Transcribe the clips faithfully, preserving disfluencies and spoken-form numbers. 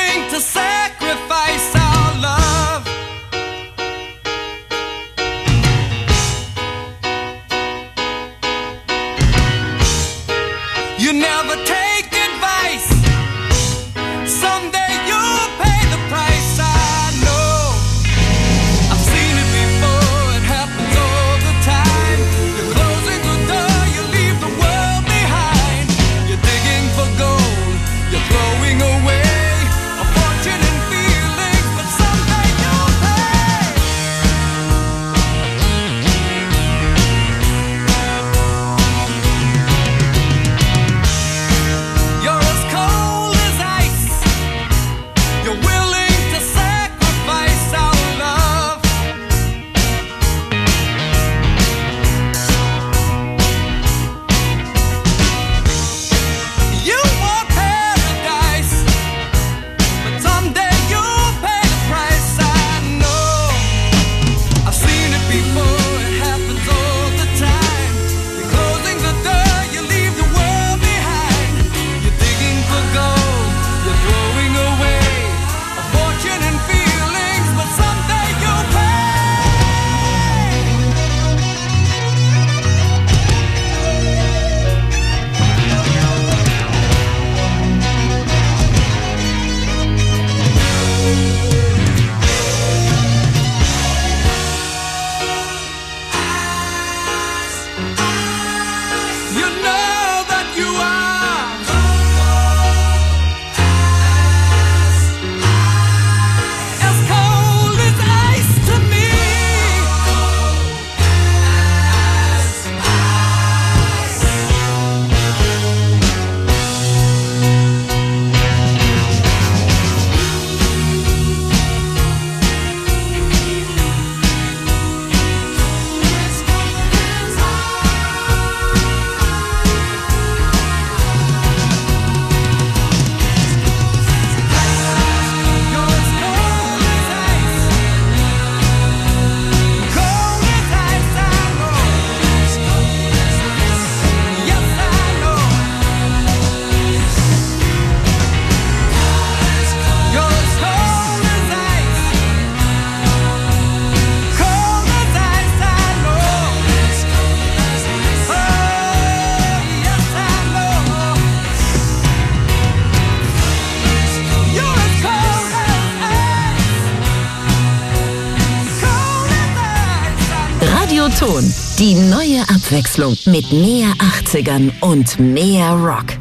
willing to sacrifice our love. You never take advice. Someday you'll pay the price. I know. I've seen it before. It happens all the time. You're closing the door. You leave the world behind. You're digging for gold. You're throwing away a fortune and feelings, but someday you'll pay. You're as cold as ice. You're willing to sacrifice our love. You want paradise, but someday you'll pay the price. I know. I've seen it before. It happens all the time. You're closing the door. You leave the world behind. You're digging for gold. You're throwing away a fortune and feelings, but someday you'll pay. You know that you are as cold as ice to me. You're as cold as ice, cold as ice. I know. Yes, I know. You're as cold as ice, cold as ice. I know. Oh, yes, I know. You're as cold as ice, cold as ice. I know. Radioton, die neue Abwechslung mit mehr achtzigern und mehr Rock.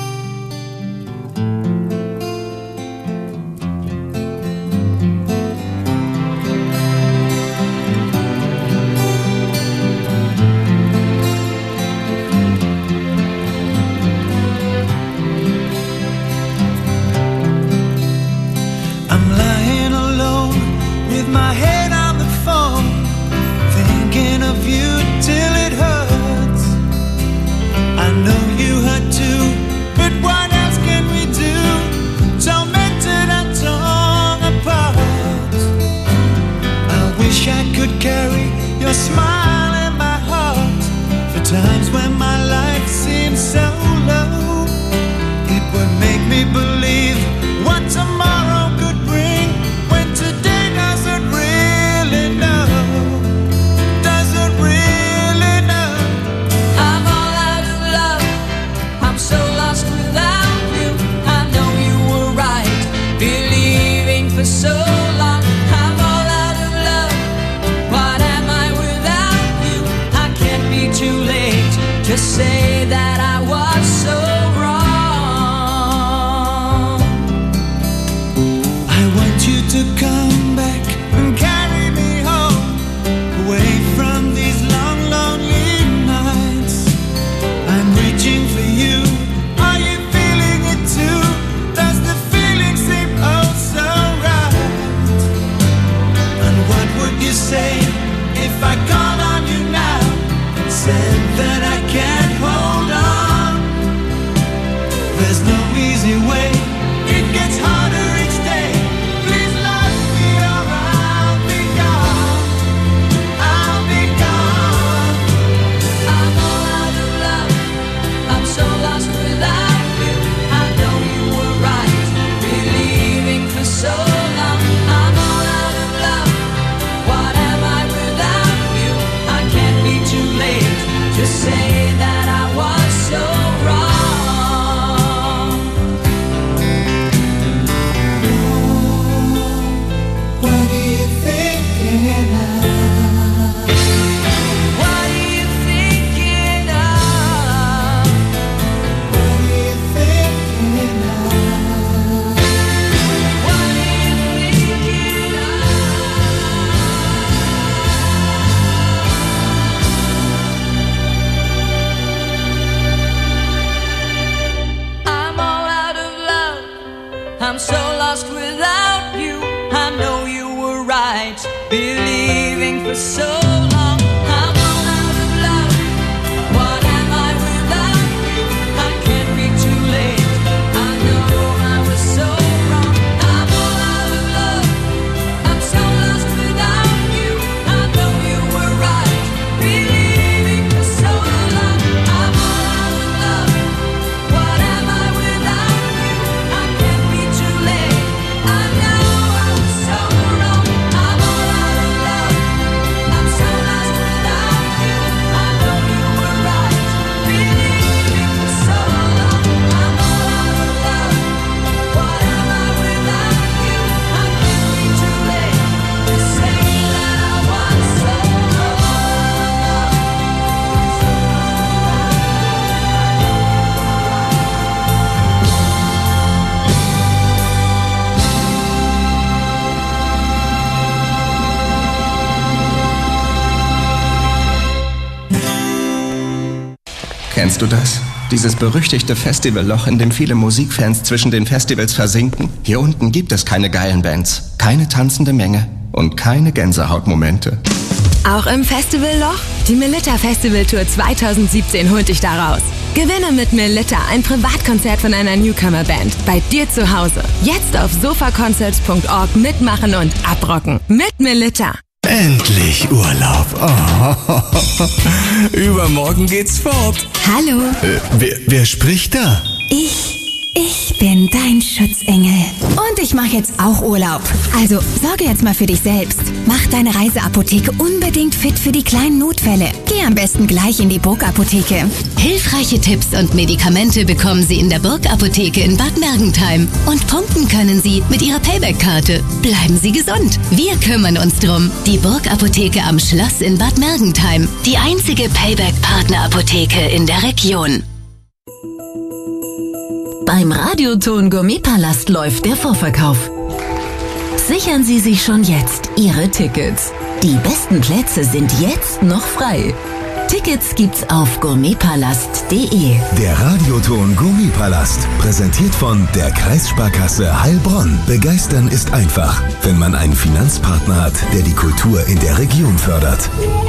I'm lying alone with my head on the phone, thinking of you till it hurts. I know you hurt too, but what else can we do? Tormented and torn apart. I wish I could carry your smile in my heart for times when my life seems so low. It would make me believe what tomorrow could bring when today doesn't really know. Doesn't really know. I'm all out of love. I'm so lost without you. I know you were right, believing for so long. I'm all out of love. What am I without you? I can't be too late to say that I was so wrong. I want you to come back and carry me home, away from these long, lonely nights. I'm reaching for you. Are you feeling it too? Does the feeling seem oh so right? And what would you say if I called on you now and said that I can't hold on? There's no easy way. It gets harder each day. Please let me alright. believing for so long. I'm all out of love. What am I without you? I can't be too late. I know I was so wrong. I'm all out of love. I'm so lost without you. I know you were right, believing for so long. I'm all out of love. What am I without you? I can't be too late. I know I was so wrong. I'm all out of love. I'm so lost without you. I know you were right, believing for so long. I'm all out of love. What am I without you? I can't be too late to say that I was so Kennst du das? Dieses berüchtigte Festivalloch, in dem viele Musikfans zwischen den Festivals versinken? Hier unten gibt es keine geilen Bands, keine tanzende Menge und keine Gänsehautmomente. Auch im Festivalloch? Die Melitta Festival Tour zwanzig siebzehn holt dich da raus. Gewinne mit Melitta ein Privatkonzert von einer Newcomer-Band bei dir zu Hause. Jetzt auf sofaconcerts punkt org mitmachen und abrocken. Mit Melitta. Endlich Urlaub. Oh. Übermorgen geht's fort. Hallo. Äh, wer, wer spricht da? Ich. Ich bin dein Schutzengel. Und ich mache jetzt auch Urlaub. Also sorge jetzt mal für dich selbst. Mach deine Reiseapotheke unbedingt fit für die kleinen Notfälle. Geh am besten gleich in die Burgapotheke. Hilfreiche Tipps und Medikamente bekommen Sie in der Burgapotheke in Bad Mergentheim. Und punkten können Sie mit Ihrer Payback-Karte. Bleiben Sie gesund. Wir kümmern uns drum. Die Burgapotheke am Schloss in Bad Mergentheim. Die einzige Payback-Partner-Apotheke in der Region. Beim Radioton Gourmetpalast läuft der Vorverkauf. Sichern Sie sich schon jetzt Ihre Tickets. Die besten Plätze sind jetzt noch frei. Tickets gibt's auf gourmetpalast punkt de. Der Radioton Gourmetpalast, präsentiert von der Kreissparkasse Heilbronn. Begeistern ist einfach, wenn man einen Finanzpartner hat, der die Kultur in der Region fördert.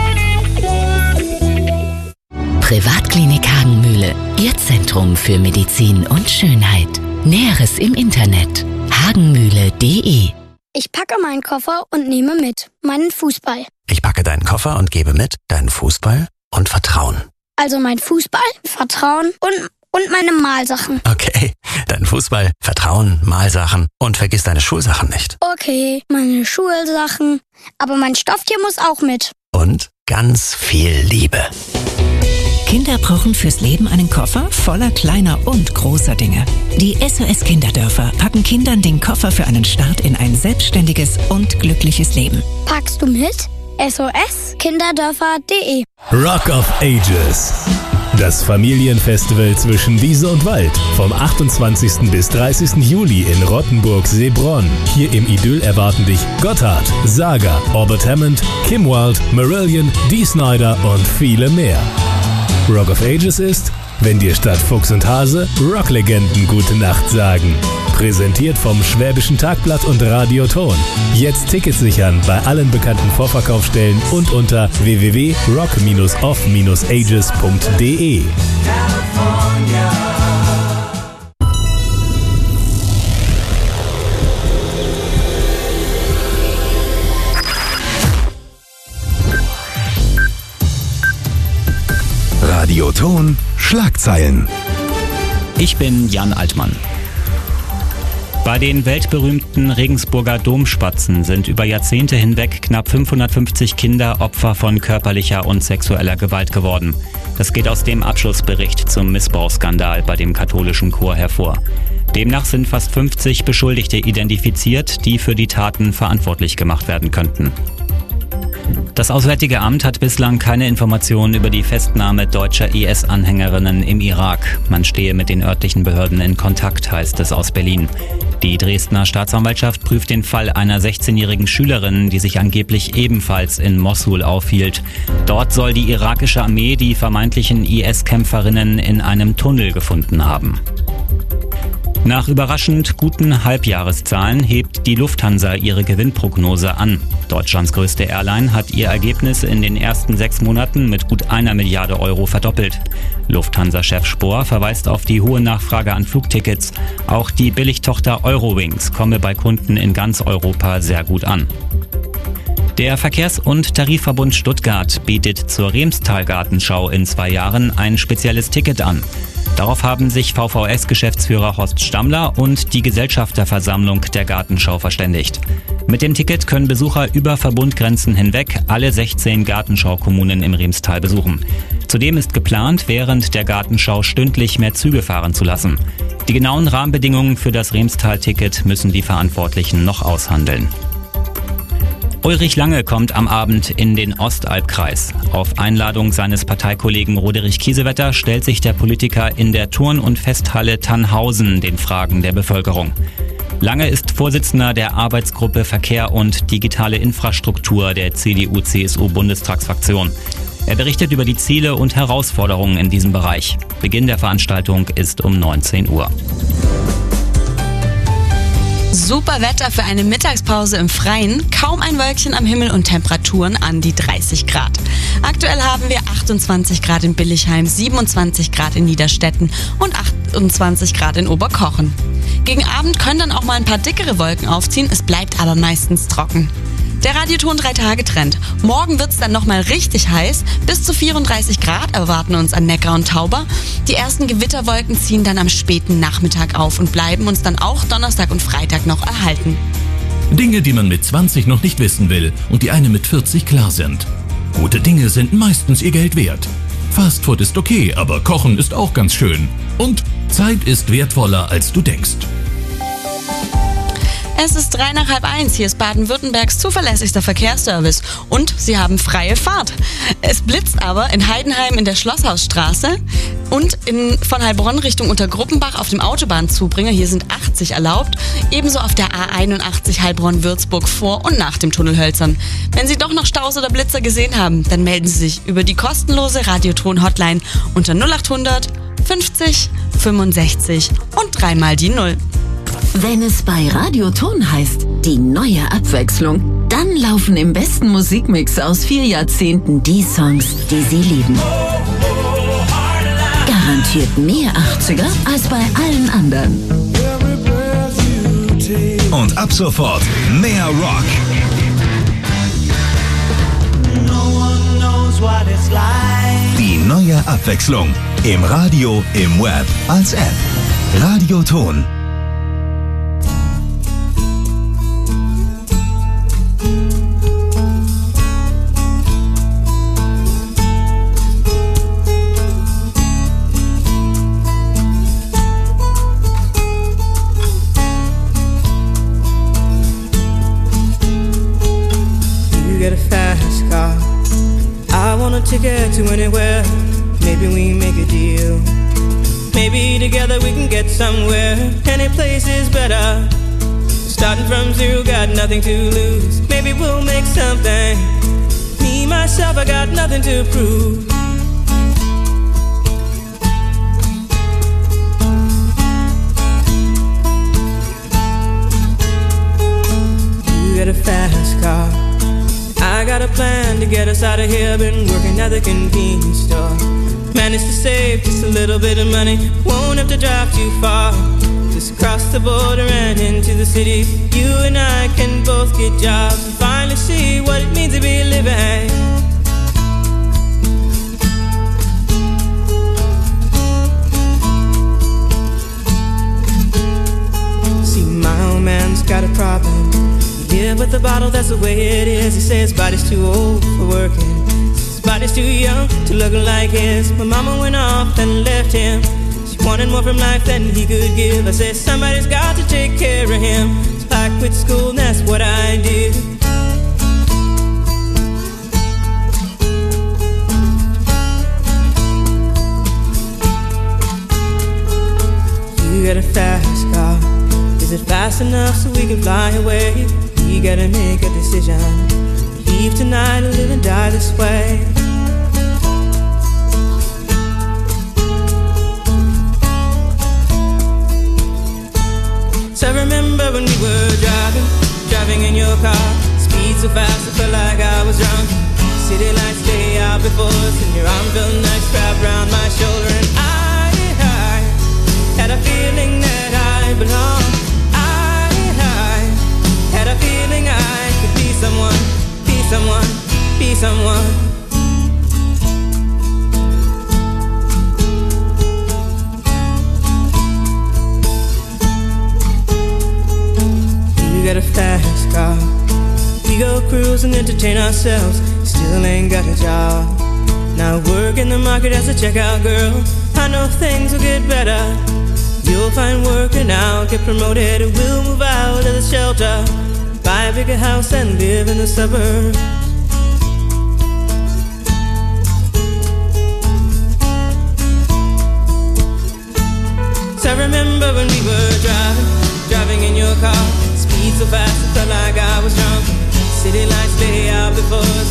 Privatklinik Hagenmühle, Ihr Zentrum für Medizin und Schönheit. Näheres im Internet hagenmühle punkt de. Ich packe meinen Koffer und nehme mit meinen Fußball. Ich packe deinen Koffer und gebe mit deinen Fußball und Vertrauen. Also mein Fußball, Vertrauen und, und meine Malsachen. Okay, dein Fußball, Vertrauen, Malsachen und vergiss deine Schulsachen nicht. Okay, meine Schulsachen, aber mein Stofftier muss auch mit. Und ganz viel Liebe. Kinder brauchen fürs Leben einen Koffer voller kleiner und großer Dinge. Die S O S Kinderdörfer packen Kindern den Koffer für einen Start in ein selbstständiges und glückliches Leben. Packst du mit? S O S kinderdörfer punkt de. Rock of Ages. Das Familienfestival zwischen Wiese und Wald vom achtundzwanzigsten bis dreißigsten Juli in Rottenburg-Seebronn. Hier im Idyll erwarten dich Gotthard, Saga, Albert Hammond, Kim Wilde, Marillion, Dee Snider und viele mehr. Rock of Ages ist, wenn dir statt Fuchs und Hase Rocklegenden gute Nacht sagen. Präsentiert vom Schwäbischen Tagblatt und Radioton. Jetzt Tickets sichern bei allen bekannten Vorverkaufsstellen und unter w w w punkt rock dash off dash ages punkt de. Radioton Schlagzeilen. Ich bin Jan Altmann. Bei den weltberühmten Regensburger Domspatzen sind über Jahrzehnte hinweg knapp fünfhundertfünfzig Kinder Opfer von körperlicher und sexueller Gewalt geworden. Das geht aus dem Abschlussbericht zum Missbrauchsskandal bei dem katholischen Chor hervor. Demnach sind fast fünfzig Beschuldigte identifiziert, die für die Taten verantwortlich gemacht werden könnten. Das Auswärtige Amt hat bislang keine Informationen über die Festnahme deutscher I S-Anhängerinnen im Irak. Man stehe mit den örtlichen Behörden in Kontakt, heißt es aus Berlin. Die Dresdner Staatsanwaltschaft prüft den Fall einer sechzehnjährigen Schülerin, die sich angeblich ebenfalls in Mossul aufhielt. Dort soll die irakische Armee die vermeintlichen I S-Kämpferinnen in einem Tunnel gefunden haben. Nach überraschend guten Halbjahreszahlen hebt die Lufthansa ihre Gewinnprognose an. Deutschlands größte Airline hat ihr Ergebnis in den ersten sechs Monaten mit gut einer Milliarde Euro verdoppelt. Lufthansa-Chef Spohr verweist auf die hohe Nachfrage an Flugtickets. Auch die Billigtochter Eurowings komme bei Kunden in ganz Europa sehr gut an. Der Verkehrs- und Tarifverbund Stuttgart bietet zur Remstal-Gartenschau in zwei Jahren ein spezielles Ticket an. Darauf haben sich V V S-Geschäftsführer Horst Stammler und die Gesellschafterversammlung der Gartenschau verständigt. Mit dem Ticket können Besucher über Verbundgrenzen hinweg alle sechzehn Gartenschau-Kommunen im Remstal besuchen. Zudem ist geplant, während der Gartenschau stündlich mehr Züge fahren zu lassen. Die genauen Rahmenbedingungen für das Remstal-Ticket müssen die Verantwortlichen noch aushandeln. Ulrich Lange kommt am Abend in den Ostalbkreis. Auf Einladung seines Parteikollegen Roderich Kiesewetter stellt sich der Politiker in der Turn- und Festhalle Tannhausen den Fragen der Bevölkerung. Lange ist Vorsitzender der Arbeitsgruppe Verkehr und digitale Infrastruktur der C D U C S U-Bundestagsfraktion. Er berichtet über die Ziele und Herausforderungen in diesem Bereich. Beginn der Veranstaltung ist um neunzehn Uhr. Super Wetter für eine Mittagspause im Freien, kaum ein Wölkchen am Himmel und Temperaturen an die dreißig Grad. Aktuell haben wir achtundzwanzig Grad in Billigheim, siebenundzwanzig Grad in Niederstetten und achtundzwanzig Grad in Oberkochen. Gegen Abend können dann auch mal ein paar dickere Wolken aufziehen, es bleibt aber meistens trocken. Der Radioton drei Tage Trend. Morgen wird's dann nochmal richtig heiß. Bis zu vierunddreißig Grad erwarten uns an Neckar und Tauber. Die ersten Gewitterwolken ziehen dann am späten Nachmittag auf und bleiben uns dann auch Donnerstag und Freitag noch erhalten. Dinge, die man mit zwanzig noch nicht wissen will und die einem mit vierzig klar sind. Gute Dinge sind meistens ihr Geld wert. Fastfood ist okay, aber Kochen ist auch ganz schön. Und Zeit ist wertvoller, als du denkst. Es ist drei nach halb eins. Hier ist Baden-Württembergs zuverlässigster Verkehrsservice. Und Sie haben freie Fahrt. Es blitzt aber in Heidenheim in der Schlosshausstraße und in, von Heilbronn Richtung Untergruppenbach auf dem Autobahnzubringer. Hier sind achtzig erlaubt. Ebenso auf der A einundachtzig Heilbronn-Würzburg vor und nach dem Tunnel Hölzern. Wenn Sie doch noch Staus oder Blitzer gesehen haben, dann melden Sie sich über die kostenlose Radioton-Hotline unter null achthundert fünfzig fünfundsechzig und dreimal die Null. Wenn es bei Radioton heißt, die neue Abwechslung, dann laufen im besten Musikmix aus vier Jahrzehnten die Songs, die Sie lieben. Garantiert mehr achtziger als bei allen anderen. Und ab sofort mehr Rock. Die neue Abwechslung. Im Radio, im Web, als App. Radioton. Get a fast car. I want a ticket to anywhere. Maybe we make a deal. Maybe together we can get somewhere. Any place is better. Starting from zero, got nothing to lose. Maybe we'll make something. Me, myself, I got nothing to prove. You get a fast car. I got a plan to get us out of here. Been working at the convenience store. Managed to save just a little bit of money. Won't have to drive too far. Just cross the border and into the city. You and I can both get jobs and finally see what it means to be living. See, my old man's got a problem. Yeah, with the bottle, that's the way it is. He says his body's too old for working. His body's too young to look like his. My mama went off and left him. She wanted more from life than he could give. I said somebody's got to take care of him. So I quit school and that's what I did. You got a fast car. Is it fast enough so we can fly away? We gotta make a decision. Leave tonight or live and die this way. I remember when we were driving, driving in your car. Speed so fast, I felt like I was drunk. City lights lay out before us, and your arm felt nice wrapped around my shoulder. And I, I had a feeling that I belonged. I, I had a feeling I could be someone, be someone, be someone. You got a fast car. We go cruise and entertain ourselves. Still ain't got a job. Now work in the market as a checkout girl. I know things will get better. You'll find work and I'll get promoted. And we'll move out of the shelter, buy a bigger house and live in the suburbs. So I remember when we were driving, driving in your car. Speed so fast, it felt like I was drunk. City lights lay out before us,